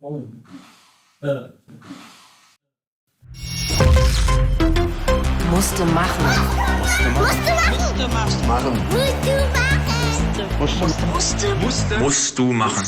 Musste machen. Musst du machen.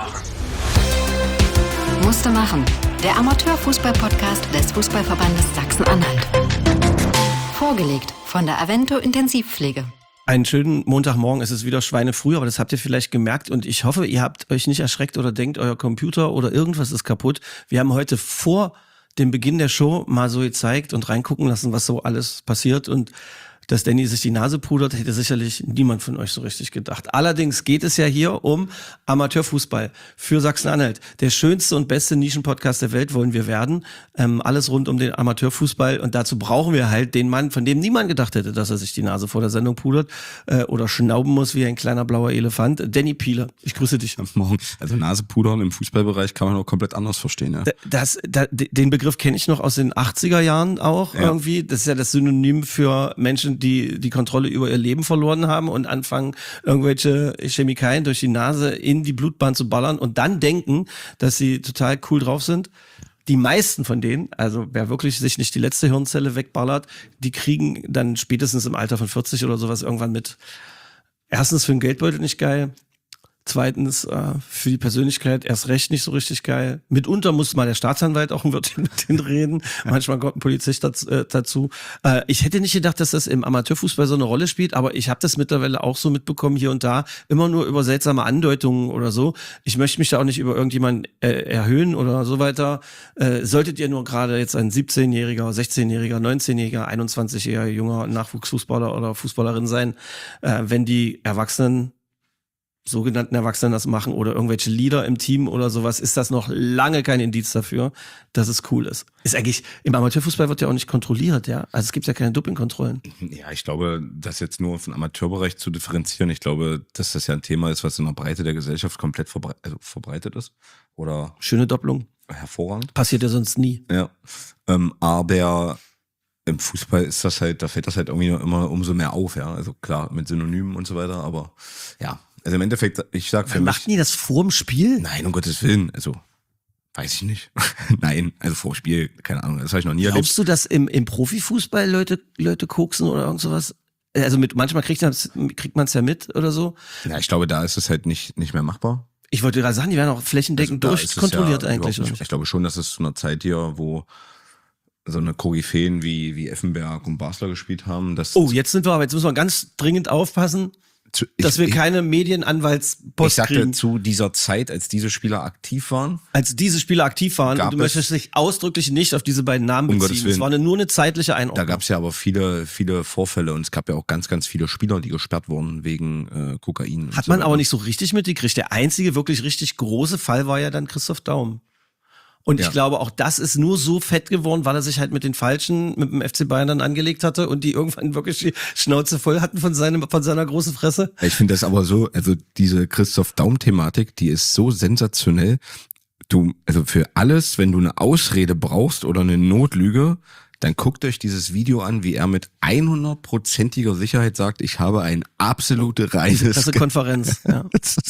Musste machen. Der Amateurfußball-Podcast des Fußballverbandes Sachsen-Anhalt. Vorgelegt von der Avento Intensivpflege. Einen schönen Montagmorgen, es ist wieder schweinefrüh, aber das habt ihr vielleicht gemerkt und ich hoffe, ihr habt euch nicht erschreckt oder denkt, euer Computer oder irgendwas ist kaputt. Wir haben heute vor dem Beginn der Show mal so gezeigt und reingucken lassen, was so alles passiert, und dass Danny sich die Nase pudert, hätte sicherlich niemand von euch so richtig gedacht. Allerdings geht es ja hier um Amateurfußball für Sachsen-Anhalt. Der schönste und beste Nischenpodcast der Welt wollen wir werden. Alles rund um den Amateurfußball, und dazu brauchen wir halt den Mann, von dem niemand gedacht hätte, dass er sich die Nase vor der Sendung pudert oder schnauben muss wie ein kleiner blauer Elefant. Danny Piele, ich grüße dich. Morgen. Also Nasepudern im Fußballbereich kann man auch komplett anders verstehen. Ja? Den Begriff kenne ich noch aus den 80er Jahren auch irgendwie. Das ist ja das Synonym für Menschen, die Kontrolle über ihr Leben verloren haben und anfangen, irgendwelche Chemikalien durch die Nase in die Blutbahn zu ballern und dann denken, dass sie total cool drauf sind. Die meisten von denen, also wer wirklich sich nicht die letzte Hirnzelle wegballert, die kriegen dann spätestens im Alter von 40 oder sowas irgendwann mit. Erstens für den Geldbeutel nicht geil. Zweitens für die Persönlichkeit erst recht nicht so richtig geil. Mitunter muss mal der Staatsanwalt auch ein Wörtchen mit denen reden. Manchmal kommt ein Polizist dazu. Ich hätte nicht gedacht, dass das im Amateurfußball so eine Rolle spielt, aber ich habe das mittlerweile auch so mitbekommen hier und da. Immer nur über seltsame Andeutungen oder so. Ich möchte mich da auch nicht über irgendjemanden erhöhen oder so weiter. Solltet ihr nur gerade jetzt ein 17-jähriger, 16-jähriger, 19-jähriger, 21-jähriger junger Nachwuchsfußballer oder Fußballerin sein, wenn die sogenannten Erwachsenen das machen oder irgendwelche Leader im Team oder sowas, ist das noch lange kein Indiz dafür, dass es cool ist. Ist eigentlich, im Amateurfußball wird ja auch nicht kontrolliert, ja. Also es gibt ja keine Dopingkontrollen. Ja, ich glaube, das jetzt nur auf den Amateurbereich zu differenzieren, ich glaube, dass das ja ein Thema ist, was in der Breite der Gesellschaft komplett verbreitet ist. Oder schöne Doppelung. Hervorragend. Passiert ja sonst nie. Ja. Aber im Fußball ist das halt, da fällt das halt irgendwie immer umso mehr auf, ja. Also klar, mit Synonymen und so weiter, aber ja. Also im Endeffekt, ich sag für mich... Macht nie das vorm Spiel? Nein, um Gottes Willen. Also, weiß ich nicht. Nein, also vorm Spiel, keine Ahnung, das habe ich noch nie erlebt. Glaubst du, dass im Profifußball Leute koksen oder irgend sowas? Also manchmal kriegt man es ja mit oder so. Ja, ich glaube, da ist es halt nicht mehr machbar. Ich wollte gerade sagen, die werden auch flächendeckend durchkontrolliert eigentlich. Ich glaube schon, dass es zu einer Zeit hier, wo so eine Koryphäen wie Effenberg und Basler gespielt haben. Jetzt müssen wir ganz dringend aufpassen, dass wir keine Medienanwaltspost kriegen. Ich sagte zu dieser Zeit, als diese Spieler aktiv waren. Als diese Spieler aktiv waren, und du möchtest dich ausdrücklich nicht auf diese beiden Namen beziehen. Es war nur eine zeitliche Einordnung. Da gab es ja aber viele Vorfälle, und es gab ja auch ganz, ganz viele Spieler, die gesperrt wurden wegen Kokain. Hat man aber nicht so richtig mitgekriegt. Der einzige wirklich richtig große Fall war ja dann Christoph Daum. Und ich glaube, auch das ist nur so fett geworden, weil er sich halt mit den Falschen, mit dem FC Bayern dann angelegt hatte und die irgendwann wirklich die Schnauze voll hatten von seiner großen Fresse. Ich finde das aber so, also diese Christoph Daum-Thematik, die ist so sensationell. Also für alles, wenn du eine Ausrede brauchst oder eine Notlüge, dann guckt euch dieses Video an, wie er mit 100%iger Sicherheit sagt, ich habe ein absolute reines... Pressekonferenz, ja.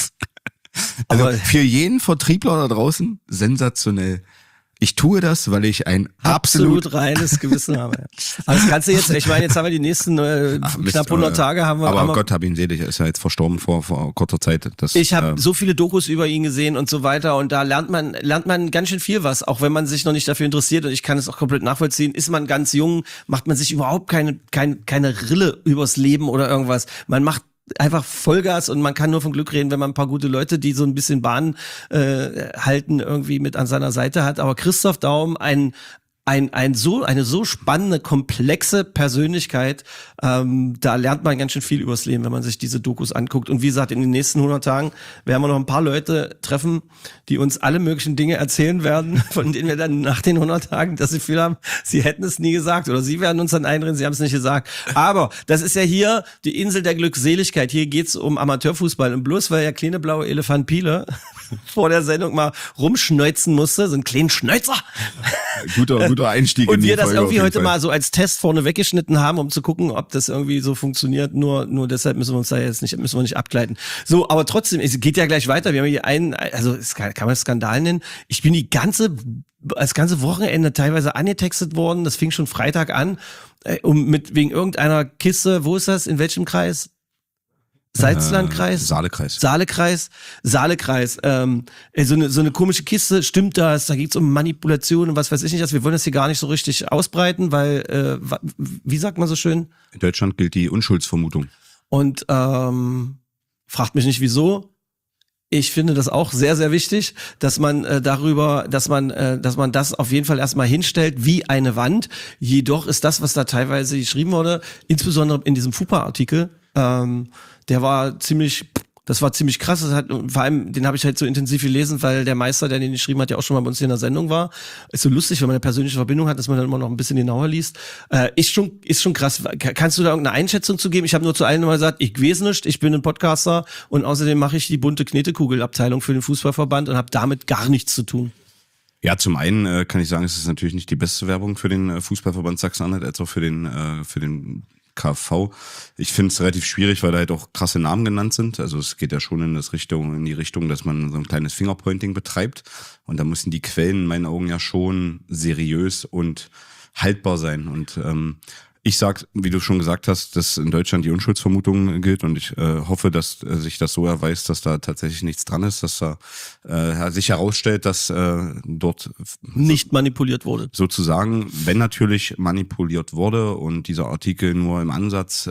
Also für jeden Vertriebler da draußen sensationell. Ich tue das, weil ich ein absolut reines Gewissen habe. Aber das kannst du jetzt, ich meine, jetzt haben wir die nächsten knapp 100 Tage. Aber Gott hab ihn selig, er ist ja jetzt verstorben vor kurzer Zeit. Ich habe so viele Dokus über ihn gesehen und so weiter, und da lernt man ganz schön viel was, auch wenn man sich noch nicht dafür interessiert, und ich kann es auch komplett nachvollziehen. Ist man ganz jung, macht man sich überhaupt keine Rille übers Leben oder irgendwas. Man macht einfach Vollgas, und man kann nur von Glück reden, wenn man ein paar gute Leute, die so ein bisschen Bahn halten, irgendwie mit an seiner Seite hat. Aber Christoph Daum, eine so spannende, komplexe Persönlichkeit, da lernt man ganz schön viel übers Leben, wenn man sich diese Dokus anguckt. Und wie gesagt, in den nächsten 100 Tagen werden wir noch ein paar Leute treffen, die uns alle möglichen Dinge erzählen werden, von denen wir dann nach den 100 Tagen das Gefühl haben, sie hätten es nie gesagt, oder sie werden uns dann einreden, sie haben es nicht gesagt. Aber das ist ja hier die Insel der Glückseligkeit. Hier geht's um Amateurfußball. Und bloß weil der kleine blaue Elefant Piele vor der Sendung mal rumschneuzen musste, so einen kleinen Schnäuzer, Guter Einstieg und in die wir das Folge irgendwie auf jeden heute Fall. mal so als Test vorne weggeschnitten haben, um zu gucken, ob das irgendwie so funktioniert. Nur deshalb müssen wir nicht abgleiten. So, aber trotzdem, es geht ja gleich weiter. Wir haben hier kann man Skandal nennen. Ich bin das ganze Wochenende teilweise angetextet worden. Das fing schon Freitag an, wegen irgendeiner Kiste. Wo ist das? In welchem Kreis? Salzlandkreis? Saalekreis. Saalekreis. So eine komische Kiste, stimmt das? Da geht's um Manipulation und was weiß ich nicht. Wir wollen das hier gar nicht so richtig ausbreiten, weil, wie sagt man so schön? In Deutschland gilt die Unschuldsvermutung. Und fragt mich nicht wieso. Ich finde das auch sehr, sehr wichtig, dass man dass man das auf jeden Fall erstmal hinstellt wie eine Wand. Jedoch ist das, was da teilweise geschrieben wurde, insbesondere in diesem FUPA-Artikel, das war ziemlich krass. Vor allem, den habe ich halt so intensiv gelesen, weil der Meister, der den geschrieben hat, ja auch schon mal bei uns hier in der Sendung war. Ist so lustig, wenn man eine persönliche Verbindung hat, dass man dann immer noch ein bisschen genauer liest. Ist schon krass. Kannst du da irgendeine Einschätzung zu geben? Ich habe nur zu allen mal gesagt, ich weiß nicht, ich bin ein Podcaster und außerdem mache ich die bunte Knetekugel-Abteilung für den Fußballverband und habe damit gar nichts zu tun. Ja, zum einen kann ich sagen, es ist natürlich nicht die beste Werbung für den Fußballverband Sachsen-Anhalt, als auch für den KV. Ich finde es relativ schwierig, weil da halt auch krasse Namen genannt sind. Also es geht ja schon in die Richtung, dass man so ein kleines Fingerpointing betreibt. Und da müssen die Quellen in meinen Augen ja schon seriös und haltbar sein. Und ich sag, wie du schon gesagt hast, dass in Deutschland die Unschuldsvermutung gilt und ich hoffe, dass sich das so erweist, dass da tatsächlich nichts dran ist, dass da sich herausstellt, dass dort nicht manipuliert wurde. Sozusagen, wenn natürlich manipuliert wurde und dieser Artikel nur im Ansatz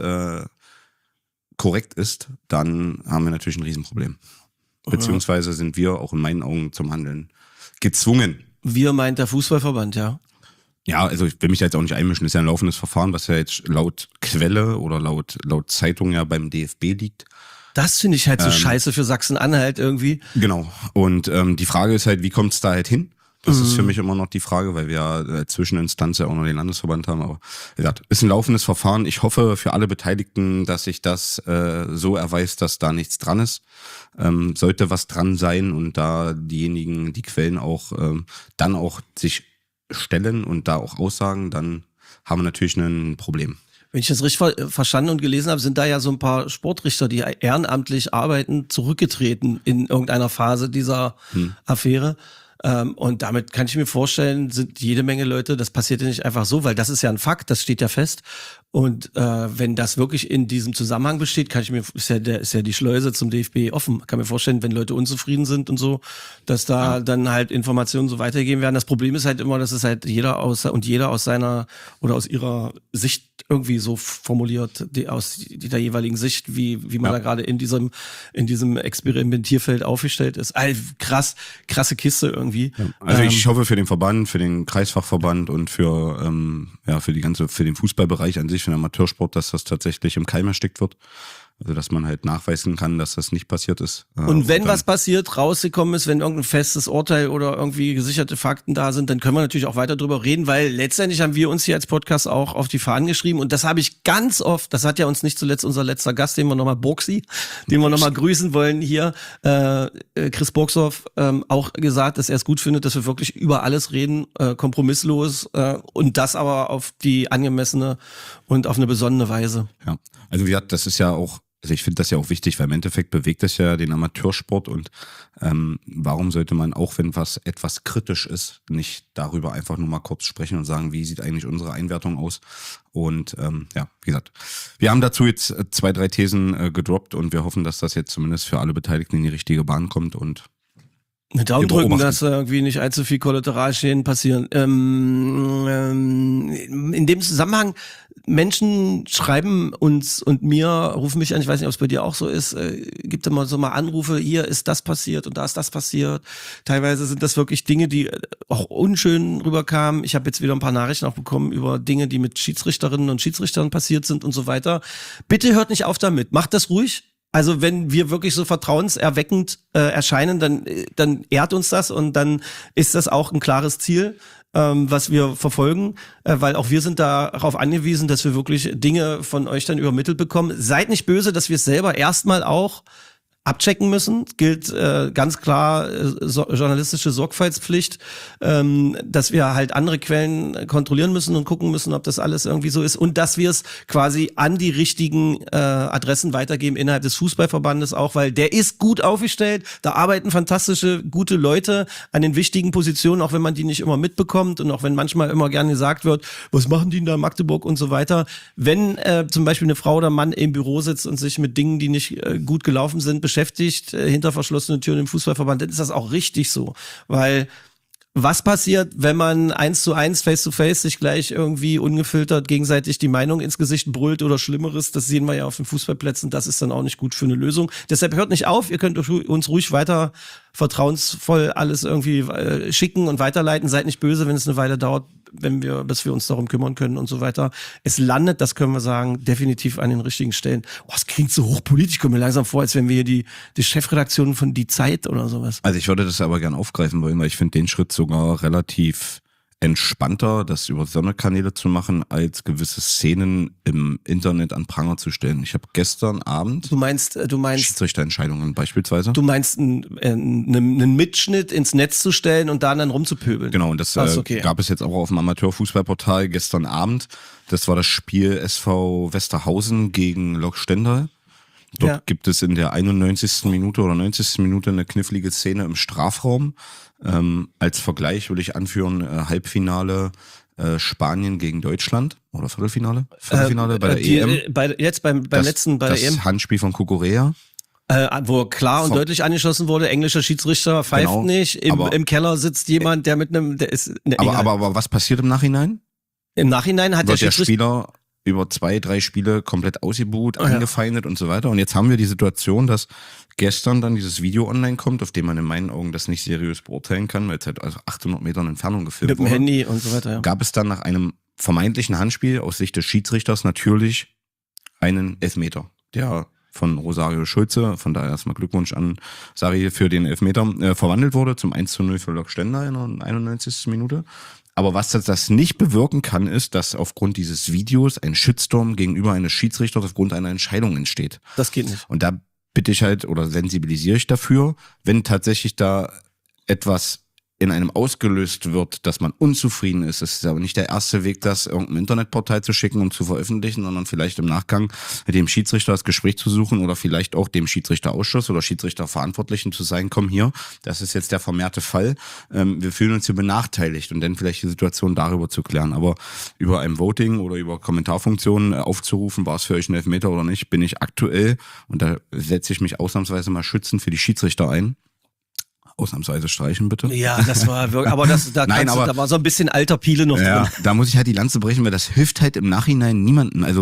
korrekt ist, dann haben wir natürlich ein Riesenproblem. Beziehungsweise sind wir auch in meinen Augen zum Handeln gezwungen. Wir meint der Fußballverband, ja. Ja, also ich will mich da jetzt auch nicht einmischen. Das ist ja ein laufendes Verfahren, was ja jetzt laut Quelle oder laut Zeitung ja beim DFB liegt. Das finde ich halt so scheiße für Sachsen-Anhalt irgendwie. Genau. Und die Frage ist halt, wie kommt es da halt hin? Das ist für mich immer noch die Frage, weil wir ja Zwischeninstanz ja auch noch den Landesverband haben. Aber wie gesagt, ist ein laufendes Verfahren. Ich hoffe für alle Beteiligten, dass sich das so erweist, dass da nichts dran ist. Sollte was dran sein und da diejenigen, die Quellen auch dann auch sich stellen und da auch aussagen, dann haben wir natürlich ein Problem. Wenn ich das richtig verstanden und gelesen habe, sind da ja so ein paar Sportrichter, die ehrenamtlich arbeiten, zurückgetreten in irgendeiner Phase dieser Affäre. Und damit kann ich mir vorstellen, sind jede Menge Leute, das passiert ja nicht einfach so, weil das ist ja ein Fakt, das steht ja fest. Und wenn das wirklich in diesem Zusammenhang besteht, ist ja die Schleuse zum DFB offen. Kann mir vorstellen, wenn Leute unzufrieden sind und so, dass da dann halt Informationen so weitergegeben werden. Das Problem ist halt immer, dass es halt jeder aus seiner oder aus ihrer Sicht irgendwie so formuliert, aus der jeweiligen Sicht, wie man da gerade in diesem Experimentierfeld aufgestellt ist. Krasse Kiste irgendwie. Ja. Also ich hoffe für den Verband, für den Kreisfachverband und für den Fußballbereich an sich, für den Amateursport, dass das tatsächlich im Keim erstickt wird. Also dass man halt nachweisen kann, dass das nicht passiert ist. Und wenn was passiert, rausgekommen ist, wenn irgendein festes Urteil oder irgendwie gesicherte Fakten da sind, dann können wir natürlich auch weiter drüber reden, weil letztendlich haben wir uns hier als Podcast auch auf die Fahnen geschrieben und das habe ich ganz oft, das hat ja uns nicht zuletzt unser letzter Gast, den wir nochmal grüßen wollen hier, Chris Boxhoff, auch gesagt, dass er es gut findet, dass wir wirklich über alles reden, kompromisslos und das aber auf die angemessene und auf eine besonnene Weise. Ja, also wie gesagt, das ist ja auch, also ich finde das ja auch wichtig, weil im Endeffekt bewegt das ja den Amateursport und warum sollte man, auch wenn was etwas kritisch ist, nicht darüber einfach nur mal kurz sprechen und sagen, wie sieht eigentlich unsere Einwertung aus? Und wie gesagt, wir haben dazu jetzt 2, 3 Thesen gedroppt und wir hoffen, dass das jetzt zumindest für alle Beteiligten in die richtige Bahn kommt und eine Daumen drücken, dass irgendwie nicht allzu viel Kollateralschäden passieren. In dem Zusammenhang, Menschen schreiben uns und mir, rufen mich an, ich weiß nicht, ob es bei dir auch so ist, gibt immer so mal Anrufe, hier ist das passiert und da ist das passiert. Teilweise sind das wirklich Dinge, die auch unschön rüberkamen. Ich habe jetzt wieder ein paar Nachrichten auch bekommen über Dinge, die mit Schiedsrichterinnen und Schiedsrichtern passiert sind und so weiter. Bitte hört nicht auf damit, macht das ruhig. Also wenn wir wirklich so vertrauenserweckend erscheinen, dann ehrt uns das und dann ist das auch ein klares Ziel, was wir verfolgen, weil auch wir sind darauf angewiesen, dass wir wirklich Dinge von euch dann übermittelt bekommen. Seid nicht böse, dass wir es selber erstmal auch abchecken müssen. Gilt ganz klar journalistische Sorgfaltspflicht, dass wir halt andere Quellen kontrollieren müssen und gucken müssen, ob das alles irgendwie so ist und dass wir es quasi an die richtigen Adressen weitergeben innerhalb des Fußballverbandes auch, weil der ist gut aufgestellt, da arbeiten fantastische, gute Leute an den wichtigen Positionen, auch wenn man die nicht immer mitbekommt und auch wenn manchmal immer gerne gesagt wird, was machen die denn da in Magdeburg und so weiter. Wenn zum Beispiel eine Frau oder Mann im Büro sitzt und sich mit Dingen, die nicht gut gelaufen sind, beschäftigt, hinter verschlossenen Türen im Fußballverband, dann ist das auch richtig so. Weil was passiert, wenn man 1:1, face-to-face sich gleich irgendwie ungefiltert gegenseitig die Meinung ins Gesicht brüllt oder Schlimmeres, das sehen wir ja auf den Fußballplätzen, das ist dann auch nicht gut für eine Lösung. Deshalb hört nicht auf, ihr könnt uns ruhig weiter vertrauensvoll alles irgendwie schicken und weiterleiten, seid nicht böse, wenn es eine Weile dauert, bis wir uns darum kümmern können und so weiter. Es landet, das können wir sagen, definitiv an den richtigen Stellen. Oh, es klingt so hochpolitisch, kommt mir langsam vor, als wenn wir hier die Chefredaktion von Die Zeit oder sowas. Also ich würde das aber gern aufgreifen wollen, weil ich finde den Schritt sogar relativ entspannter, das über Sonderkanäle zu machen, als gewisse Szenen im Internet an Pranger zu stellen. Ich habe gestern Abend Du meinst Schiedsrichterentscheidungen beispielsweise. Du meinst einen Mitschnitt ins Netz zu stellen und dann rumzupöbeln. Genau, und das gab es jetzt auch auf dem Amateurfußballportal gestern Abend. Das war das Spiel SV Westerhausen gegen Lok Stendal. Dort gibt es in der 91. Minute oder 90. Minute eine knifflige Szene im Strafraum. Als Vergleich will ich anführen, Halbfinale Spanien gegen Deutschland oder Viertelfinale bei der EM. Beim letzten der EM. Das Handspiel von Kukurea. Wo klar und deutlich angeschossen wurde, englischer Schiedsrichter pfeift nicht, im Keller sitzt jemand, der ist... Aber was passiert im Nachhinein? Im Nachhinein hat der Spieler über 2-3 Spiele komplett ausgebuht, angefeindet und so weiter. Und jetzt haben wir die Situation, dass gestern dann dieses Video online kommt, auf dem man in meinen Augen das nicht seriös beurteilen kann, weil es halt also 800 Metern Entfernung gefilmt wurde. Mit dem Handy und so weiter, ja. Gab es dann nach einem vermeintlichen Handspiel aus Sicht des Schiedsrichters natürlich einen Elfmeter, der von Rosario Schulze, von daher erstmal Glückwunsch an Sari für den Elfmeter, verwandelt wurde zum 1:0 für Lok Stendal in der 91. Minute. Aber was das nicht bewirken kann, ist, dass aufgrund dieses Videos ein Shitstorm gegenüber eines Schiedsrichters aufgrund einer Entscheidung entsteht. Das geht nicht. Und da bitte ich halt oder sensibilisiere ich dafür, wenn tatsächlich da etwas in einem ausgelöst wird, dass man unzufrieden ist. Es ist aber nicht der erste Weg, das irgendeinem Internetportal zu schicken und zu veröffentlichen, sondern vielleicht im Nachgang mit dem Schiedsrichter das Gespräch zu suchen oder vielleicht auch dem Schiedsrichterausschuss oder Schiedsrichterverantwortlichen zu sagen, komm hier, das ist jetzt der vermehrte Fall, wir fühlen uns hier benachteiligt und dann vielleicht die Situation darüber zu klären. Aber über ein Voting oder über Kommentarfunktionen aufzurufen, war es für euch ein Elfmeter oder nicht, bin ich aktuell, und da setze ich mich ausnahmsweise mal schützend für die Schiedsrichter ein. Ausnahmsweise streichen, bitte. Ja, das war wirklich, aber da war so ein bisschen alter Piele noch drin. Da muss ich halt die Lanze brechen, weil das hilft halt im Nachhinein niemandem. Also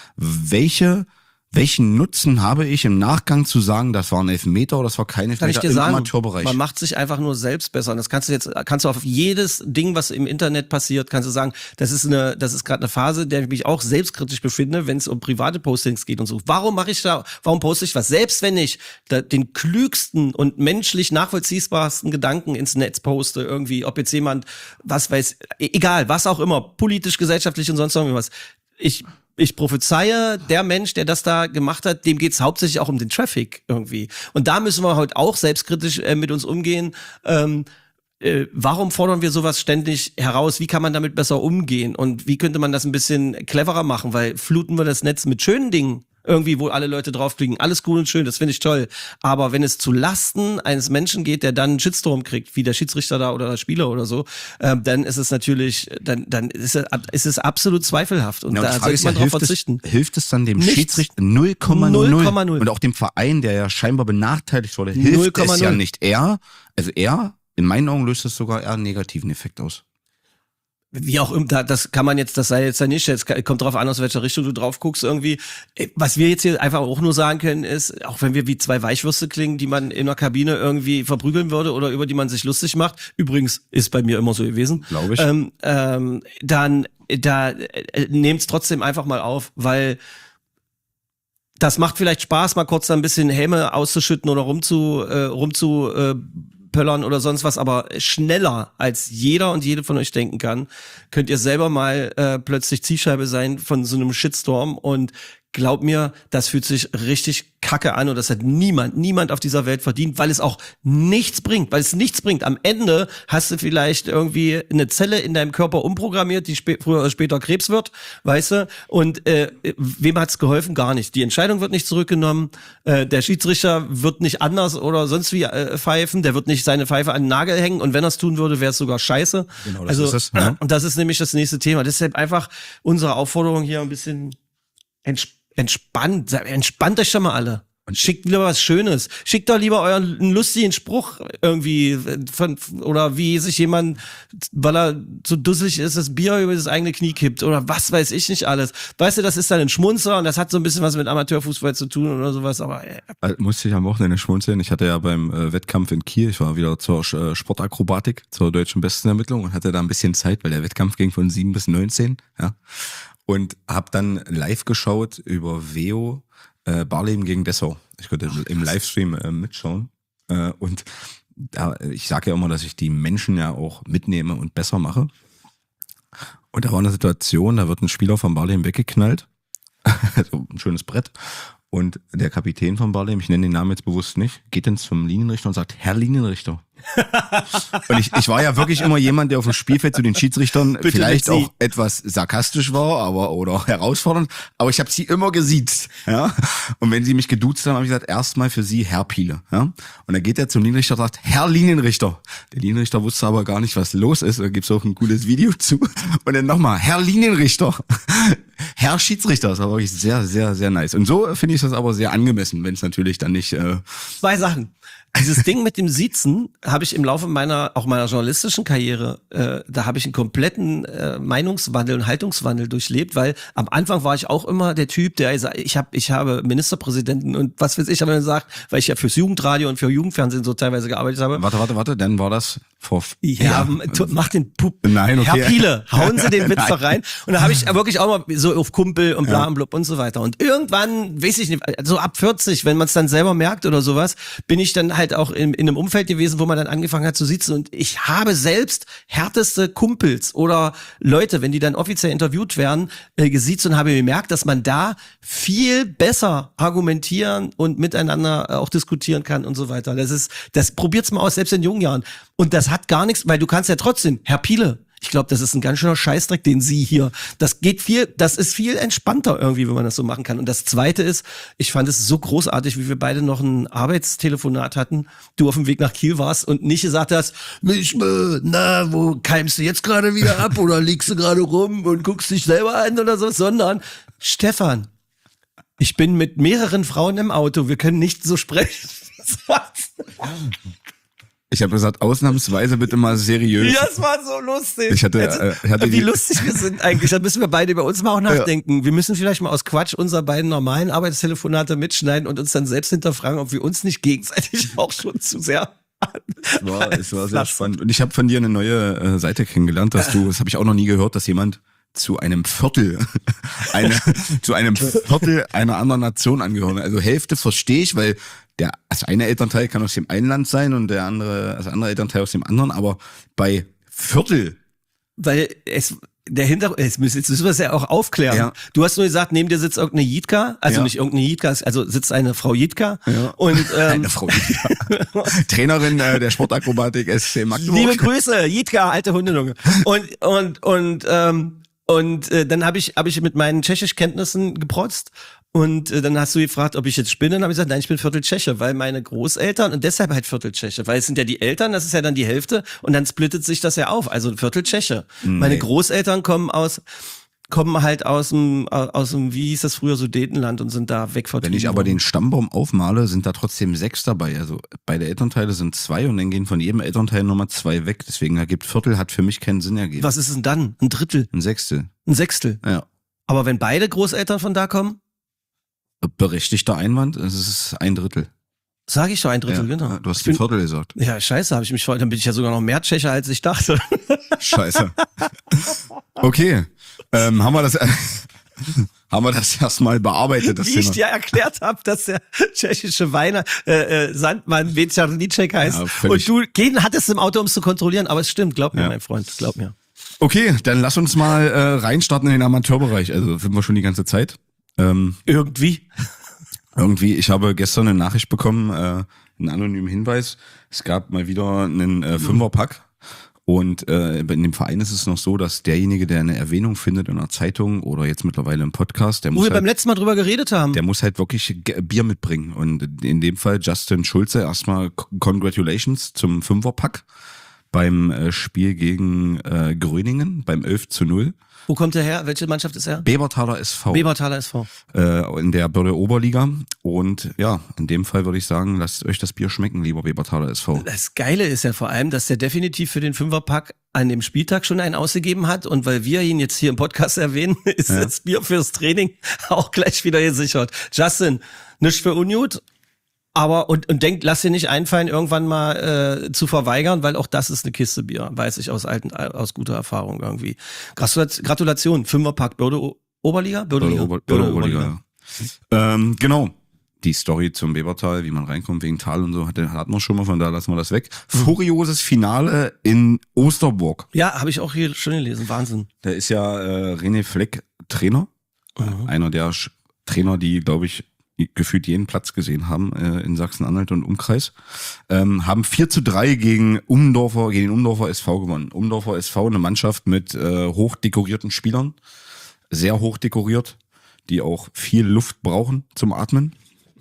welchen Nutzen habe ich im Nachgang zu sagen, das war ein Elfmeter oder das war kein Elfmeter? Kann ich dir sagen, Amateurbereich? Man macht sich einfach nur selbst besser. Und das kannst du auf jedes Ding, was im Internet passiert, kannst du sagen, das ist gerade eine Phase, der ich mich auch selbstkritisch befinde, wenn es um private Postings geht und so. Warum poste ich was? Selbst wenn ich den klügsten und menschlich nachvollziehbarsten Gedanken ins Netz poste, irgendwie, ob jetzt jemand, was weiß, egal, was auch immer, politisch, gesellschaftlich und sonst irgendwas. Ich prophezeie, der Mensch, der das da gemacht hat, dem geht's hauptsächlich auch um den Traffic irgendwie. Und da müssen wir heute auch selbstkritisch mit uns umgehen. Warum fordern wir sowas ständig heraus? Wie kann man damit besser umgehen? Und wie könnte man das ein bisschen cleverer machen? Weil fluten wir das Netz mit schönen Dingen irgendwie, wo alle Leute draufklicken. Alles cool und schön, das finde ich toll. Aber wenn es zu Lasten eines Menschen geht, der dann einen Shitstorm kriegt, wie der Schiedsrichter da oder der Spieler oder so, dann ist es natürlich, dann ist es absolut zweifelhaft. Und da sollte man drauf verzichten. Hilft es dann dem Schiedsrichter 0,0 und auch dem Verein, der ja scheinbar benachteiligt wurde, hilft es ja nicht. In meinen Augen löst es sogar eher einen negativen Effekt aus. Wie auch immer, das sei jetzt ja nicht, jetzt kommt drauf an, aus welcher Richtung du drauf guckst irgendwie. Was wir jetzt hier einfach auch nur sagen können ist, auch wenn wir wie zwei Weichwürste klingen, die man in der Kabine irgendwie verprügeln würde oder über die man sich lustig macht, übrigens ist bei mir immer so gewesen, glaube ich, dann nehmt's trotzdem einfach mal auf, weil das macht vielleicht Spaß, mal kurz da ein bisschen Häme auszuschütten oder pöllern oder sonst was, aber schneller als jeder und jede von euch denken kann, könnt ihr selber mal plötzlich Zielscheibe sein von so einem Shitstorm und glaub mir, das fühlt sich richtig kacke an und das hat niemand auf dieser Welt verdient, weil es auch nichts bringt, Am Ende hast du vielleicht irgendwie eine Zelle in deinem Körper umprogrammiert, die früher oder später Krebs wird, weißt du, und wem hat's geholfen? Gar nicht. Die Entscheidung wird nicht zurückgenommen, der Schiedsrichter wird nicht anders oder sonst wie pfeifen, der wird nicht seine Pfeife an den Nagel hängen und wenn er es tun würde, wäre es sogar scheiße. Genau, das ist es. Ja. Und das ist nämlich das nächste Thema. Deshalb einfach unsere Aufforderung hier ein bisschen entspannt euch doch mal alle. Und schickt lieber was Schönes. Schickt doch lieber euren lustigen Spruch irgendwie oder wie sich jemand, weil er so dusselig ist, das Bier über das eigene Knie kippt oder was weiß ich nicht alles. Weißt du, das ist dann ein Schmunzer und das hat so ein bisschen was mit Amateurfußball zu tun oder sowas, aber musste ich am Wochenende schmunzeln. Ich hatte ja beim Wettkampf in Kiel, ich war wieder zur Sportakrobatik, zur deutschen Bestenermittlung und hatte da ein bisschen Zeit, weil der Wettkampf ging von 7 bis 19, ja. Und habe dann live geschaut über Veo Barleben gegen Dessau. Ich konnte im Livestream mitschauen. Und da, ich sage ja immer, dass ich die Menschen ja auch mitnehme und besser mache. Und da war eine Situation, da wird ein Spieler von Barleben weggeknallt. Also ein schönes Brett. Und der Kapitän von Barleben, ich nenne den Namen jetzt bewusst nicht, geht dann zum Linienrichter und sagt, Herr Linienrichter. Und ich war ja wirklich immer jemand, der auf dem Spielfeld zu den Schiedsrichtern bitte vielleicht auch etwas sarkastisch war, oder herausfordernd, aber ich habe sie immer gesiezt, ja. Und wenn sie mich geduzt haben, habe ich gesagt, erstmal für sie Herr Piele, ja. Und dann geht er zum Linienrichter und sagt, Herr Linienrichter. Der Linienrichter wusste aber gar nicht, was los ist. Da gibt's auch ein cooles Video zu. Und dann nochmal, Herr Linienrichter. Herr Schiedsrichter, das war wirklich sehr, sehr, sehr nice. Und so finde ich das aber sehr angemessen, wenn es natürlich dann nicht... Zwei Sachen. Dieses Ding mit dem Siezen habe ich im Laufe meiner journalistischen Karriere, da habe ich einen kompletten Meinungswandel und Haltungswandel durchlebt, weil am Anfang war ich auch immer der Typ, der ich habe Ministerpräsidenten und was weiß ich, habe dann gesagt, weil ich ja fürs Jugendradio und für Jugendfernsehen so teilweise gearbeitet habe. Warte, dann war das vor... Ja, mach den Pup. Nein, okay. Herr Piele, hauen Sie den Witz doch rein. Und da habe ich wirklich auch mal so auf Kumpel und bla und blub und so weiter. Und irgendwann, weiß ich nicht, so ab 40, wenn man es dann selber merkt oder sowas, bin ich dann halt auch in einem Umfeld gewesen, wo man dann angefangen hat zu sitzen. Und ich habe selbst härteste Kumpels oder Leute, wenn die dann offiziell interviewt werden, gesiezt und habe gemerkt, dass man da viel besser argumentieren und miteinander auch diskutieren kann und so weiter. Das probiert's mal aus, selbst in jungen Jahren. Und das hat gar nichts, weil du kannst ja trotzdem, Herr Piele, ich glaube, das ist ein ganz schöner Scheißdreck, den Sie hier, das ist viel entspannter irgendwie, wenn man das so machen kann. Und das Zweite ist, ich fand es so großartig, wie wir beide noch ein Arbeitstelefonat hatten, du auf dem Weg nach Kiel warst und nicht gesagt hast, wo keimst du jetzt gerade wieder ab oder liegst du gerade rum und guckst dich selber an oder so, sondern Stefan, ich bin mit mehreren Frauen im Auto, wir können nicht so sprechen. Ich habe gesagt, ausnahmsweise bitte mal seriös. Ja, es war so lustig. Ich hatte wie lustig wir sind eigentlich. Da müssen wir beide über uns mal auch nachdenken. Ja. Wir müssen vielleicht mal aus Quatsch unsere beiden normalen Arbeitstelefonate mitschneiden und uns dann selbst hinterfragen, ob wir uns nicht gegenseitig auch schon zu sehr... Es war sehr spannend. Und ich habe von dir eine neue Seite kennengelernt, das habe ich auch noch nie gehört, dass jemand zu einem Viertel einer anderen Nation angehören. Also Hälfte verstehe ich, weil das eine Elternteil kann aus dem einen Andere Elternteil aus dem anderen, aber bei Viertel. Weil der Hintergrund, jetzt müssen wir es ja auch aufklären. Ja. Du hast nur gesagt, neben dir sitzt irgendeine Jitka, also nicht irgendeine Jitka, also sitzt eine Frau Jitka. Ja. Und, eine Frau Jitka. Trainerin der Sportakrobatik SC Magdeburg. Liebe Grüße, Jitka, alte Hundelunge. Und dann habe ich mit meinen Tschechischkenntnissen geprotzt. Und dann hast du gefragt, ob ich jetzt bin. Dann habe ich gesagt, nein, ich bin Viertel-Tscheche, weil meine Großeltern, und deshalb halt Viertel-Tscheche, weil es sind ja die Eltern, das ist ja dann die Hälfte und dann splittet sich das ja auf, also Viertel-Tscheche. Nee. Meine Großeltern kommen halt aus dem, wie hieß das früher, Sudetenland und sind da wegvertrieben. Wenn ich aber den Stammbaum aufmale, sind da trotzdem 6 dabei. Also beide Elternteile sind 2 und dann gehen von jedem Elternteil nochmal 2 weg. Deswegen ergibt Viertel hat für mich keinen Sinn ergeben. Was ist denn dann? Ein Drittel? Ein Sechstel. Ein Sechstel? Ja. Aber wenn beide Großeltern von da kommen? Berechtigter Einwand, es ist 1/3. Sag ich doch 1/3, genau. Du hast die Viertel gesagt. Ja, scheiße, habe ich mich dann bin ich ja sogar noch mehr Tschecher, als ich dachte. Scheiße. Okay, haben wir das erstmal bearbeitet, das Wie Thema. ich dir erklärt habe, dass der tschechische Weiner Sandmann Večerníček heißt. Ja, und du hattest im Auto, um es zu kontrollieren, aber es stimmt, glaub mir, mein Freund, glaub mir. Okay, dann lass uns mal reinstarten in den Amateurbereich. Also sind wir schon die ganze Zeit. Irgendwie. Ich habe gestern eine Nachricht bekommen, einen anonymen Hinweis. Es gab mal wieder einen Fünferpack. Und in dem Verein ist es noch so, dass derjenige, der eine Erwähnung findet in einer Zeitung oder jetzt mittlerweile im Podcast, der Wo muss wir beim letzten Mal drüber geredet haben. der muss halt wirklich Bier mitbringen. Und in dem Fall Justin Schulze, erstmal Congratulations zum Fünferpack beim Spiel gegen Gröningen, beim 11:0. Wo kommt der her? Welche Mannschaft ist er? Bebertaler SV. Bebertaler SV. In der Börde Oberliga. Und ja, in dem Fall würde ich sagen, lasst euch das Bier schmecken, lieber Bebertaler SV. Das Geile ist ja vor allem, dass der definitiv für den Fünferpack an dem Spieltag schon einen ausgegeben hat. Und weil wir ihn jetzt hier im Podcast erwähnen, ist das Bier fürs Training auch gleich wieder gesichert. Justin, nicht für ungut. Aber und denk, lass dir nicht einfallen, irgendwann mal zu verweigern, weil auch das ist eine Kiste Bier, weiß ich aus guter Erfahrung irgendwie. Gratulation, Fünferpack, Börde Oberliga? Börde Oberliga. Ja. Genau. Die Story zum Bebertal, wie man reinkommt wegen Tal und so, hatten wir schon mal, von da lassen wir das weg. Furioses Finale in Osterburg. Ja, habe ich auch hier schon gelesen, Wahnsinn. Da ist ja René Fleck Trainer. Einer der Trainer, die, glaube ich, gefühlt jeden Platz gesehen haben in Sachsen-Anhalt und Umkreis, haben 4:3 gegen den Umdorfer SV gewonnen. Umdorfer SV, eine Mannschaft mit hochdekorierten Spielern, sehr hoch dekoriert, die auch viel Luft brauchen zum Atmen.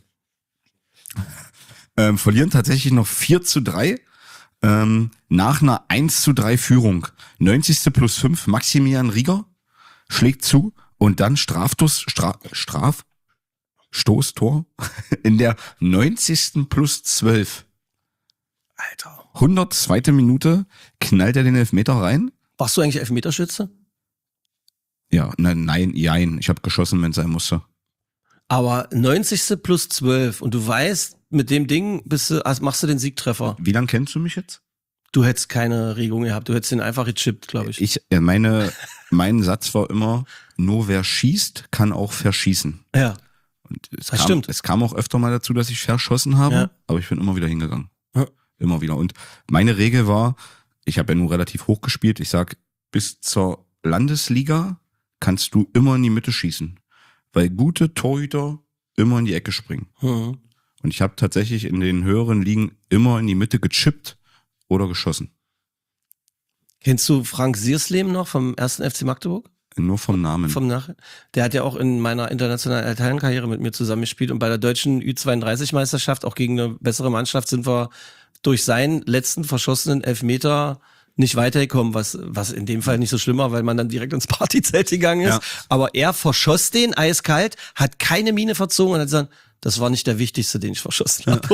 Verlieren tatsächlich noch 4:3 nach einer 1:3 Führung. 90. plus 5, Maximilian Rieger schlägt zu und dann Stoßtor in der 90. plus 12. Alter. 102. Minute knallt er den Elfmeter rein. Warst du eigentlich Elfmeterschütze? Ja, nein, ich habe geschossen, wenn es sein musste. Aber 90. plus 12 und du weißt, mit dem Ding machst du den Siegtreffer. Wie lange kennst du mich jetzt? Du hättest keine Regung gehabt, du hättest den einfach gechippt, glaube ich. Mein Satz war immer, nur wer schießt, kann auch verschießen. Ja. Und Stimmt. Es kam auch öfter mal dazu, dass ich verschossen habe, aber ich bin immer wieder hingegangen. Ja. Immer wieder. Und meine Regel war, ich habe ja nur relativ hoch gespielt, ich sag, bis zur Landesliga kannst du immer in die Mitte schießen. Weil gute Torhüter immer in die Ecke springen. Und ich habe tatsächlich in den höheren Ligen immer in die Mitte gechippt oder geschossen. Kennst du Frank Siersleben noch vom 1. FC Magdeburg? Nur vom Namen. Der hat ja auch in meiner internationalen Italien-Karriere mit mir zusammengespielt und bei der deutschen Ü32-Meisterschaft, auch gegen eine bessere Mannschaft, sind wir durch seinen letzten verschossenen Elfmeter nicht weitergekommen, was in dem Fall nicht so schlimm war, weil man dann direkt ins Partyzelt gegangen ist. Ja. Aber er verschoss den eiskalt, hat keine Miene verzogen und hat gesagt, das war nicht der wichtigste, den ich verschossen habe.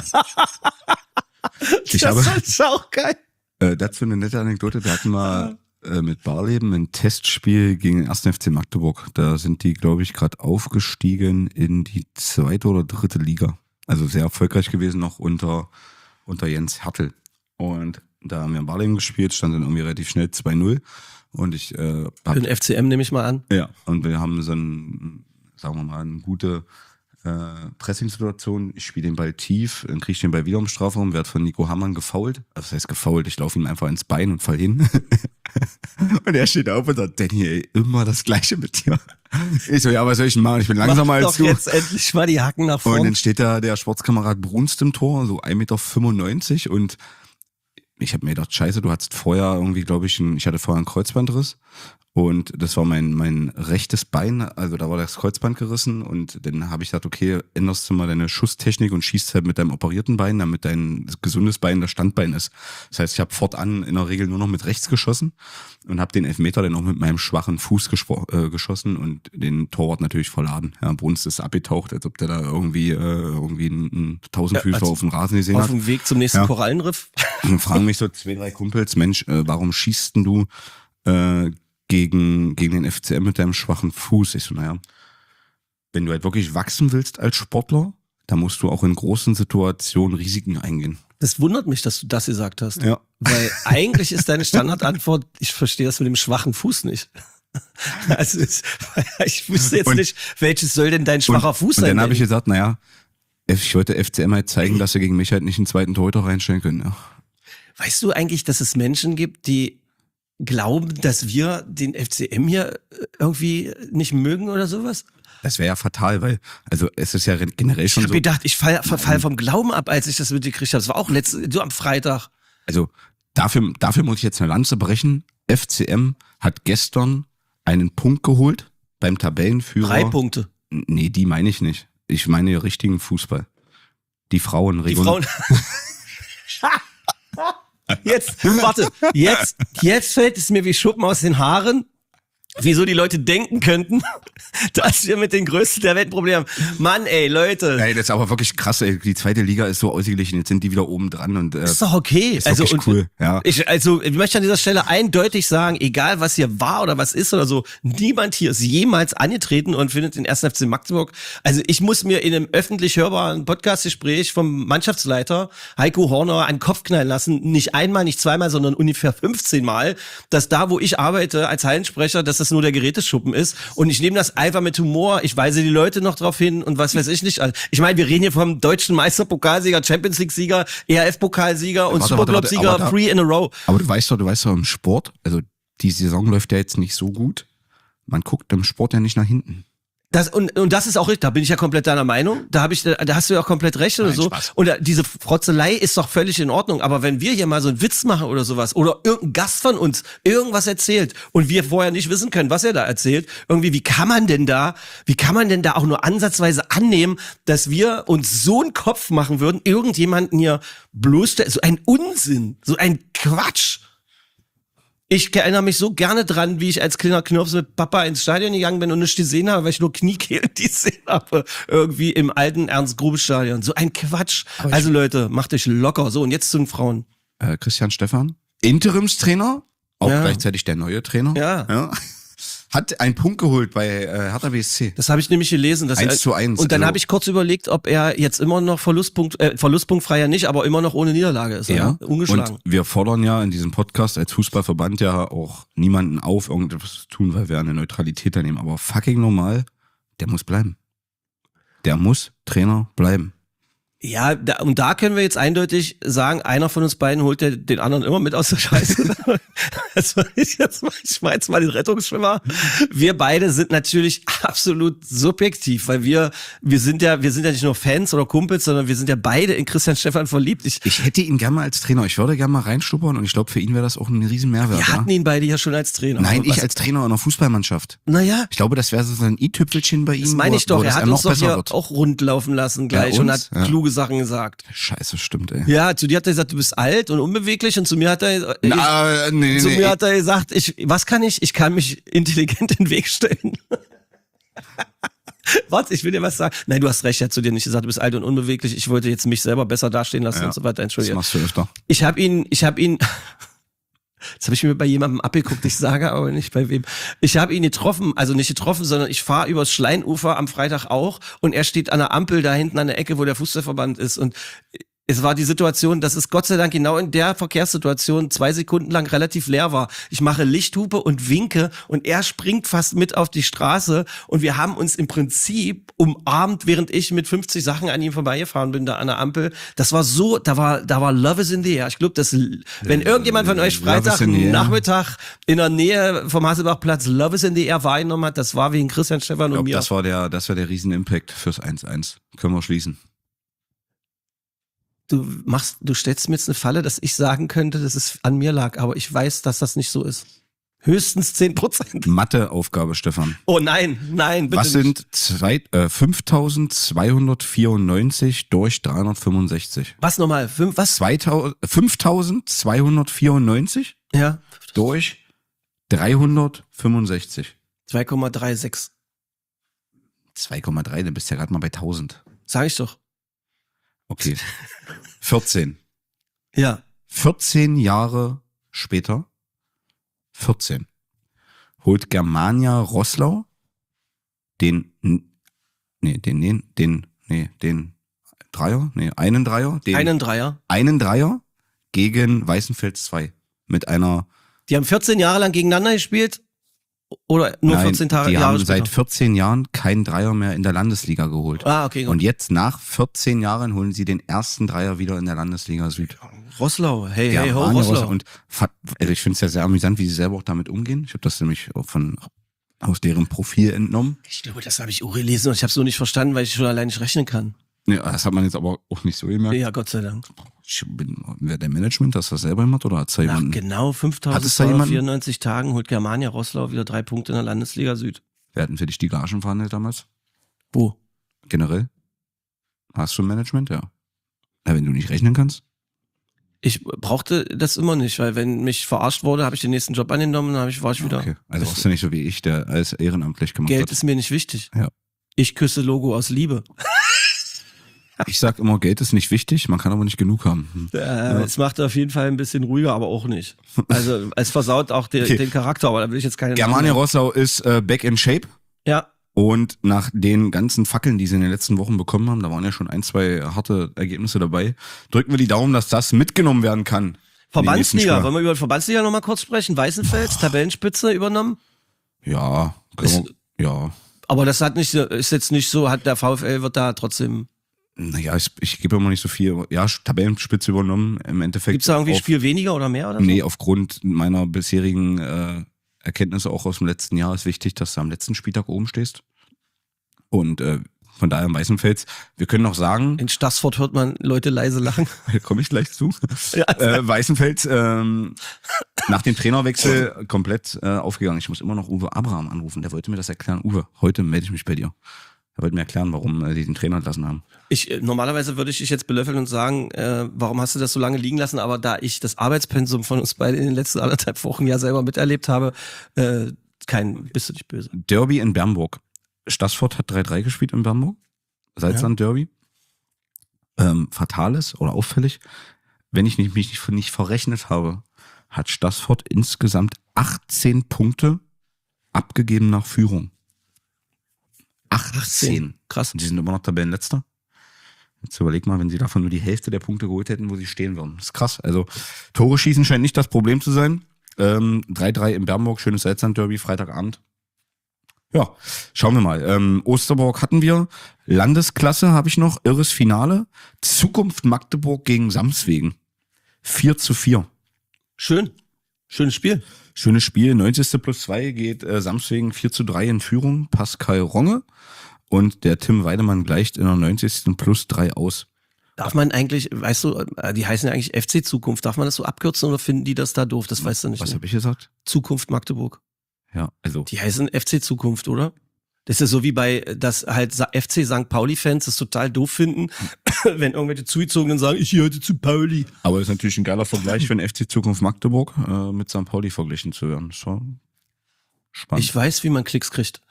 Das ist auch geil. Dazu eine nette Anekdote, wir hatten mal mit Barleben ein Testspiel gegen den 1. FC Magdeburg. Da sind die, glaube ich, gerade aufgestiegen in die 2. oder 3. Liga. Also sehr erfolgreich gewesen noch unter Jens Hertel. Und da haben wir in Barleben gespielt, stand dann irgendwie relativ schnell 2:0. Und ich für den FCM nehme ich mal an. Ja, und wir haben so eine gute Pressing-Situation. Ich spiele den Ball tief, dann kriege ich den Ball wieder im Strafraum, werde von Nico Hammann gefoult. Also das heißt gefoult, ich laufe ihm einfach ins Bein und fall hin. Und er steht auf und sagt, Danny, ey, immer das Gleiche mit dir. Ich so, ja, was soll ich denn machen? Ich bin langsamer als du. Mach doch jetzt endlich mal die Hacken nach vorne. Und dann steht da der Sportskamerad Brunst im Tor, so 1,95 Meter und ich habe mir gedacht, scheiße, du hattest vorher irgendwie, glaube ich, ich hatte vorher einen Kreuzbandriss und das war mein rechtes Bein, also da war das Kreuzband gerissen und dann habe ich gedacht, okay, änderst du mal deine Schusstechnik und schießt halt mit deinem operierten Bein, damit dein gesundes Bein das Standbein ist. Das heißt, ich habe fortan in der Regel nur noch mit rechts geschossen und habe den Elfmeter dann auch mit meinem schwachen Fuß geschossen und den Torwart natürlich verladen. Ja, Brunst ist abgetaucht, als ob der da irgendwie einen Tausendfüßler auf dem Rasen gesehen hat. Auf dem Weg zum nächsten Korallenriff. Und fragen mich so 2, 3 Kumpels, Mensch, warum schießt denn du gegen den FCM mit deinem schwachen Fuß? Ich so, naja, wenn du halt wirklich wachsen willst als Sportler, dann musst du auch in großen Situationen Risiken eingehen. Das wundert mich, dass du das gesagt hast. Ja. Weil eigentlich ist deine Standardantwort, ich verstehe das mit dem schwachen Fuß nicht. Also ich wüsste jetzt nicht, welches soll denn dein schwacher Fuß sein? Und dann habe ich gesagt, naja, ich wollte FCM halt zeigen, dass sie gegen mich halt nicht einen zweiten Torhüter reinstellen können. Ja. Weißt du eigentlich, dass es Menschen gibt, die glauben, dass wir den FCM hier irgendwie nicht mögen oder sowas? Das wäre ja fatal, weil, also es ist ja generell schon so. Ich habe gedacht, ich fall vom Glauben ab, als ich das mitgekriegt habe. Das war auch so am Freitag. Also dafür muss ich jetzt eine Lanze brechen. FCM hat gestern einen Punkt geholt beim Tabellenführer. 3 Punkte. Nee, die meine ich nicht. Ich meine den richtigen Fußball. Die Frauen. Die Frauen. Jetzt fällt es mir wie Schuppen aus den Haaren, wieso die Leute denken könnten, dass wir mit den Größten der Welt Probleme haben. Mann, ey, Leute. Ey, das ist aber wirklich krass, ey. Die zweite Liga ist so ausgeglichen, jetzt sind die wieder oben dran und ist doch okay. Ist wirklich cool, ja. Ich möchte an dieser Stelle eindeutig sagen, egal was hier war oder was ist oder so, niemand hier ist jemals angetreten und findet den 1. FC Magdeburg. Also ich muss mir in einem öffentlich hörbaren Podcastgespräch vom Mannschaftsleiter Heiko Horner an den Kopf knallen lassen, nicht einmal, nicht zweimal, sondern ungefähr 15 Mal, dass da, wo ich arbeite als Hallensprecher, dass das nur der Geräteschuppen ist. Und ich nehme das einfach mit Humor. Ich weise die Leute noch drauf hin und was weiß ich nicht. Ich meine, wir reden hier vom deutschen Meisterpokalsieger, Champions League-Sieger, ERF-Pokalsieger und Superclub-Sieger, 3 in a row. Aber du weißt doch, im Sport, also die Saison läuft ja jetzt nicht so gut. Man guckt im Sport ja nicht nach hinten. Und das ist auch richtig, da bin ich ja komplett deiner Meinung, da hast du ja auch komplett recht oder so. Spaß. Und diese Frotzelei ist doch völlig in Ordnung, aber wenn wir hier mal so einen Witz machen oder sowas oder irgendein Gast von uns irgendwas erzählt und wir vorher nicht wissen können, was er da erzählt, irgendwie, wie kann man denn da auch nur ansatzweise annehmen, dass wir uns so einen Kopf machen würden, irgendjemanden hier bloßstellen, so ein Unsinn, so ein Quatsch. Ich erinnere mich so gerne dran, wie ich als kleiner Knirps mit Papa ins Stadion gegangen bin und nichts gesehen habe, weil ich nur Kniekehlen gesehen habe. Irgendwie im alten Ernst-Grube-Stadion. So ein Quatsch. Also Leute, macht euch locker. So, und jetzt zu den Frauen. Christian Stephan, Interimstrainer, auch gleichzeitig der neue Trainer. Ja. Hat einen Punkt geholt bei Hertha BSC. Das habe ich nämlich gelesen. 1:1. Und dann habe ich kurz überlegt, ob er jetzt immer noch verlustpunktfrei ja nicht, aber immer noch ohne Niederlage ist. Ja, ungeschlagen. Und wir fordern ja in diesem Podcast als Fußballverband ja auch niemanden auf, irgendetwas zu tun, weil wir eine Neutralität da nehmen. Aber fucking normal, der muss bleiben. Der muss Trainer bleiben. Ja, da können wir jetzt eindeutig sagen, einer von uns beiden holt den anderen immer mit aus der Scheiße. Ich mach jetzt mal den Rettungsschwimmer. Wir beide sind natürlich absolut subjektiv, weil wir sind ja nicht nur Fans oder Kumpels, sondern wir sind ja beide in Christian Stephan verliebt. Ich hätte ihn gerne mal als Trainer. Ich würde gerne mal reinschnuppern und ich glaube, für ihn wäre das auch ein riesen Mehrwert. Wir hatten ihn beide ja schon als Trainer. Nein, ich als Trainer einer Fußballmannschaft. Naja. Ich glaube, das wäre so ein i-Tüpfelchen bei ihm. Das meine ich doch. Er hat uns doch hier auch rund laufen lassen gleich und hat kluge Sachen gesagt. Scheiße, stimmt, ey. Ja, zu dir hat er gesagt, du bist alt und unbeweglich und zu mir hat er hat er gesagt, ich kann mich intelligent in den Weg stellen. Warte, ich will dir was sagen. Nein, du hast recht, er hat zu dir nicht gesagt, du bist alt und unbeweglich. Ich wollte jetzt mich selber besser dastehen lassen und so weiter. Entschuldigung. Das machst du öfter. Ich habe ihn Jetzt habe ich mir bei jemandem abgeguckt, ich sage aber nicht bei wem. Ich habe ihn getroffen, also nicht getroffen, sondern ich fahre übers Schleinufer am Freitag auch und er steht an der Ampel da hinten an der Ecke, wo der Fußballverband ist und es war die Situation, dass es Gott sei Dank genau in der Verkehrssituation 2 Sekunden lang relativ leer war. Ich mache Lichthupe und winke und er springt fast mit auf die Straße und wir haben uns im Prinzip umarmt, während ich mit 50 Sachen an ihm vorbeigefahren bin, da an der Ampel. Das war so, da war Love is in the air. Ich glaube, wenn irgendjemand von euch Freitag Nachmittag in der Nähe vom Hasselbachplatz Love is in the air wahrgenommen hat, das war wegen Christian Stephan und mir. Das war der Riesen-Impact fürs 1:1. Können wir schließen. Du stellst mir jetzt eine Falle, dass ich sagen könnte, dass es an mir lag, aber ich weiß, dass das nicht so ist. Höchstens 10%. Matheaufgabe, Stefan. Oh nein, bitte. Was sind 5294 durch 365? Was nochmal? 5294 durch 365. 2,36. 2,3, dann bist du ja gerade mal bei 1000. Sag ich doch. Okay. 14. Ja. 14 Jahre später, 14, holt Germania Roßlau einen Dreier gegen Weißenfels 2 mit einer. Die haben 14 Jahre lang gegeneinander gespielt oder nur 14 Jahre die haben später? Seit 14 Jahren keinen Dreier mehr in der Landesliga geholt. Ah, okay. Gut. Und jetzt nach 14 Jahren holen sie den ersten Dreier wieder in der Landesliga Süd. Roßlau. Hey, Ja, hey, ho, Arne Roßlau. Und also ich finde es ja sehr amüsant, wie sie selber auch damit umgehen. Ich habe das nämlich auch aus deren Profil entnommen. Ich glaube, das habe ich auch gelesen und ich habe es so nicht verstanden, weil ich schon allein nicht rechnen kann. Ja, das hat man jetzt aber auch nicht so gemerkt. Ja, Gott sei Dank. Wer der Management, das selber gemacht oder hat es da Nach jemanden? genau Hat es da jemanden? 5.294 Tagen holt Germania Roßlau wieder 3 Punkte in der Landesliga Süd. Wer hatten für dich die Gagen verhandelt damals? Wo? Generell? Hast du ein Management? Ja. Ja, wenn du nicht rechnen kannst? Ich brauchte das immer nicht, weil wenn mich verarscht wurde, habe ich den nächsten Job angenommen und war ich wieder. Okay. Also warst du nicht so wie ich, der alles ehrenamtlich gemacht Geld hat. ist mir nicht wichtig. Ja. Ich küsse Logo aus Liebe. Ich sag immer, Geld ist nicht wichtig, man kann aber nicht genug haben. Es macht auf jeden Fall ein bisschen ruhiger, aber auch nicht. Also es versaut auch den Charakter, aber da will ich jetzt keine Germania Namen Roßlau ist back in shape. Ja, Und nach den ganzen Fackeln, die sie in den letzten Wochen bekommen haben, da waren ja schon 1, 2 harte Ergebnisse dabei, drücken wir die Daumen, dass das mitgenommen werden kann. Verbandsliga, wollen wir über die Verbandsliga nochmal kurz sprechen? Weißenfels, Tabellenspitze übernommen. Ja, ja. Aber das ist jetzt nicht so, der VfL wird da trotzdem. Naja, ich gebe immer nicht so viel. Ja, Tabellenspitze übernommen. Im Endeffekt. Gibt's da irgendwie ein Spiel weniger oder mehr oder so? Nee, aufgrund meiner bisherigen Erkenntnisse auch aus dem letzten Jahr ist wichtig, dass du am letzten Spieltag oben stehst. Und von daher im Weißenfels, wir können noch sagen. In Stassfurt hört man Leute leise lachen. Komme ich gleich zu. Ja. Weißenfels nach dem Trainerwechsel komplett aufgegangen. Ich muss immer noch Uwe Abraham anrufen. Der wollte mir das erklären. Uwe, heute melde ich mich bei dir. Er wollte mir erklären, warum die den Trainer entlassen haben. Normalerweise würde ich dich jetzt belöffeln und sagen, warum hast du das so lange liegen lassen? Aber da ich das Arbeitspensum von uns beiden in den letzten 1,5 Wochen ja selber miterlebt habe, bist du nicht böse. Derby in Bernburg. Stassfurt hat 3-3 gespielt in Bernburg. Salzland-Derby. Fatales oder auffällig, wenn ich mich nicht verrechnet habe, hat Stassfurt insgesamt 18 Punkte abgegeben nach Führung. 18. Krass. Und die sind immer noch Tabellenletzter. Jetzt überleg mal, wenn sie davon nur die Hälfte der Punkte geholt hätten, wo sie stehen würden. Das ist krass. Also Tore schießen scheint nicht das Problem zu sein. 3-3 in Bernburg, schönes Salzland-Derby, Freitagabend. Ja, schauen wir mal. Osterburg hatten wir. Landesklasse habe ich noch. Irres Finale. Zukunft Magdeburg gegen Samswegen. 4-4. Schön. Schönes Spiel. Schönes Spiel. 90+2 geht Samswegen 4-3 in Führung. Pascal Ronge. Und der Tim Weidemann gleicht in der 90+3 aus. Darf man eigentlich, weißt du, die heißen ja eigentlich FC Zukunft. Darf man das so abkürzen oder finden die das da doof? Das weißt du nicht. Was Ne? habe ich gesagt? Zukunft Magdeburg. Ja, also. Die heißen FC Zukunft, oder? Das ist ja so wie bei, dass halt FC St. Pauli-Fans das total doof finden, wenn irgendwelche Zugezogenen sagen, ich gehörte zu Pauli. Aber es ist natürlich ein geiler Vergleich, wenn FC Zukunft Magdeburg mit St. Pauli verglichen zu werden. So spannend. Ich weiß, wie man Klicks kriegt.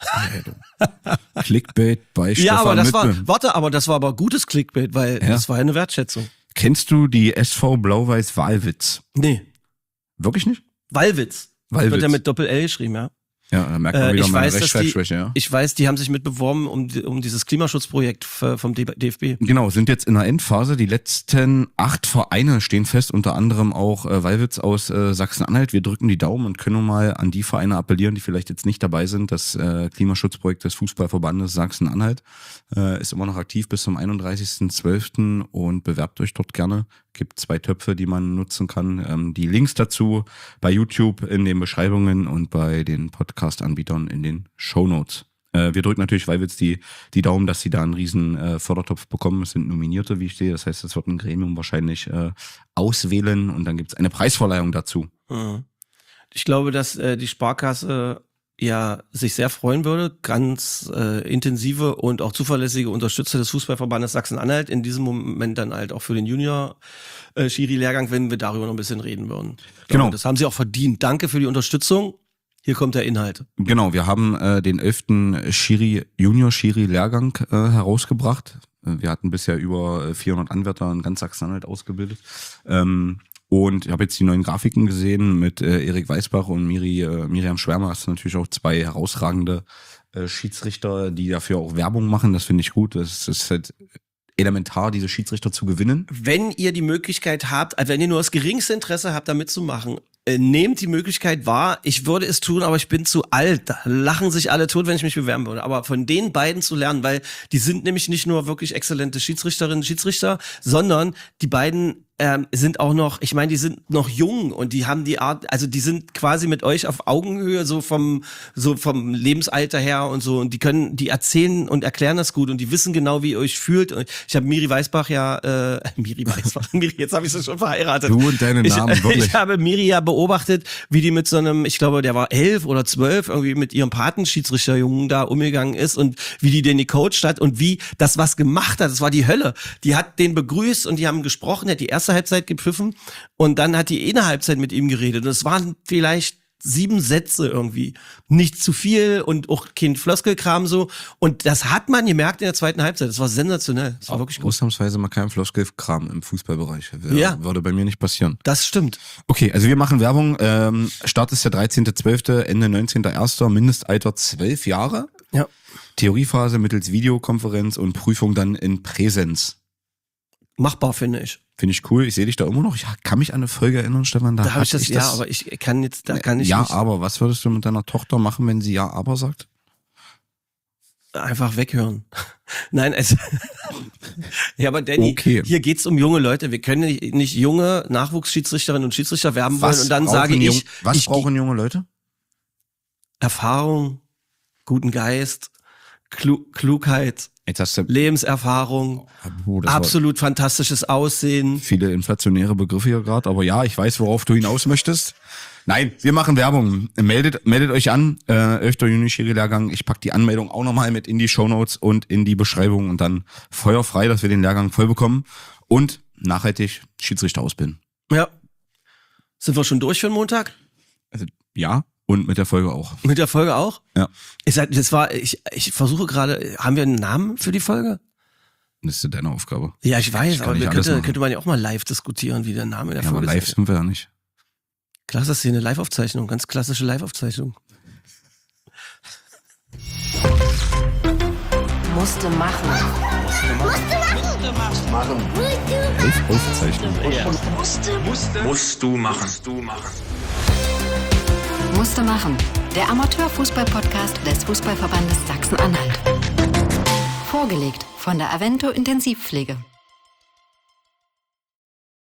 Clickbait bei Stefan Ja, aber das Wittmann. war aber gutes Clickbait, weil das war ja eine Wertschätzung. Kennst du die SV Blau-Weiß Wahlwitz? Nee, Wirklich nicht? Wallwitz. Wallwitz. Wird ja mit Doppel-L geschrieben, ja. Ja, da merkt man wieder ich meine weiß, dass Rechtschreibschwäche, ja. Ich weiß, die haben sich mitbeworben um dieses Klimaschutzprojekt vom DFB. Genau, sind jetzt in der Endphase. Die letzten 8 Vereine stehen fest, unter anderem auch Wallwitz aus Sachsen-Anhalt. Wir drücken die Daumen und können mal an die Vereine appellieren, die vielleicht jetzt nicht dabei sind. Das Klimaschutzprojekt des Fußballverbandes Sachsen-Anhalt ist immer noch aktiv bis zum 31.12. und bewerbt euch dort gerne. Gibt 2 Töpfe, die man nutzen kann. Die Links dazu bei YouTube in den Beschreibungen und bei den Podcast-Anbietern in den Shownotes. Wir drücken natürlich Wallwitz die Daumen, dass sie da einen riesen Fördertopf bekommen. Es sind Nominierte, wie ich sehe. Das heißt, es wird ein Gremium wahrscheinlich auswählen und dann gibt es eine Preisverleihung dazu. Ich glaube, dass die Sparkasse ja sich sehr freuen würde, ganz intensive und auch zuverlässige Unterstützer des Fußballverbandes Sachsen-Anhalt in diesem Moment dann halt auch für den Junior-Schiri-Lehrgang, wenn wir darüber noch ein bisschen reden würden. Genau. Das haben sie auch verdient. Danke für die Unterstützung. Hier kommt der Inhalt. Genau, wir haben den 11. Junior-Schiri-Lehrgang herausgebracht. Wir hatten bisher über 400 Anwärter in ganz Sachsen-Anhalt ausgebildet. Und ich habe jetzt die neuen Grafiken gesehen mit Erik Weißbach und Miriam Schwärmer. Das sind natürlich auch 2 herausragende Schiedsrichter, die dafür auch Werbung machen. Das finde ich gut. Das ist halt elementar, diese Schiedsrichter zu gewinnen. Wenn ihr die Möglichkeit habt, also wenn ihr nur das geringste Interesse habt, da mitzumachen, nehmt die Möglichkeit wahr. Ich würde es tun, aber ich bin zu alt. Da lachen sich alle tot, wenn ich mich bewerben würde. Aber von den beiden zu lernen, weil die sind nämlich nicht nur wirklich exzellente Schiedsrichterinnen, Schiedsrichter, sondern die beiden sind auch noch, ich meine, die sind noch jung und die haben die Art, also die sind quasi mit euch auf Augenhöhe, so vom Lebensalter her und so, und die erzählen und erklären das gut und die wissen genau, wie ihr euch fühlt. Und ich habe Miri Weißbach Miri, jetzt habe ich sie schon verheiratet. Du und deine Namen, wirklich. Ich habe Miri ja beobachtet, wie die mit so einem, ich glaube, der war 11 oder 12, irgendwie mit ihrem Patenschiedsrichterjungen da umgegangen ist und wie die den gecoacht hat und wie das was gemacht hat. Das war die Hölle. Die hat den begrüßt und die haben gesprochen, der hat die erste Halbzeit gepfiffen und dann hat die Halbzeit mit ihm geredet. Und es waren vielleicht 7 Sätze irgendwie. Nicht zu viel und auch kein Floskelkram so. Und das hat man gemerkt in der zweiten Halbzeit. Das war sensationell. Das war wirklich gut. Ausnahmsweise mal kein Floskelkram im Fußballbereich. Würde bei mir nicht passieren. Das stimmt. Okay, also wir machen Werbung. Start ist der 13.12., Ende 19.01., Mindestalter 12 Jahre. Ja. Theoriephase mittels Videokonferenz und Prüfung dann in Präsenz. Machbar, finde ich. Finde ich cool. Ich sehe dich da immer noch. Ich kann mich an eine Folge erinnern, Stefan. Da habe ich das, ja, aber ich kann jetzt, da kann ich ja, nicht. Ja, aber was würdest du mit deiner Tochter machen, wenn sie ja, aber sagt? Einfach weghören. Nein, ja, aber Danny, okay. Hier geht's um junge Leute. Wir können nicht junge Nachwuchsschiedsrichterinnen und Schiedsrichter werben wollen und dann sage ich, was brauchen junge Leute? Erfahrung, guten Geist, Klugheit, Lebenserfahrung, absolut fantastisches Aussehen. Viele inflationäre Begriffe hier gerade, aber ja, ich weiß, worauf du hinaus möchtest. Nein, wir machen Werbung. Meldet euch an, 11. Juni Schiri-Lehrgang. Ich pack die Anmeldung auch nochmal mit in die Shownotes und in die Beschreibung und dann feuerfrei, dass wir den Lehrgang voll bekommen und nachhaltig Schiedsrichter ausbilden. Ja. Sind wir schon durch für den Montag? Also, ja. Und mit der Folge auch. Mit der Folge auch? Ja. Ich versuche gerade, haben wir einen Namen für die Folge? Das ist deine Aufgabe. Ja, ich weiß, aber könnte man ja auch mal live diskutieren, wie der Name der Folge ist. Aber live sind wir ja nicht. Klar, das ist hier eine Live-Aufzeichnung, ganz klassische Live-Aufzeichnung. Musste machen. Live-Aufzeichnung. Musst du machen. Musste machen. Der Amateurfußball-Podcast des Fußballverbandes Sachsen-Anhalt. Vorgelegt von der Avento Intensivpflege.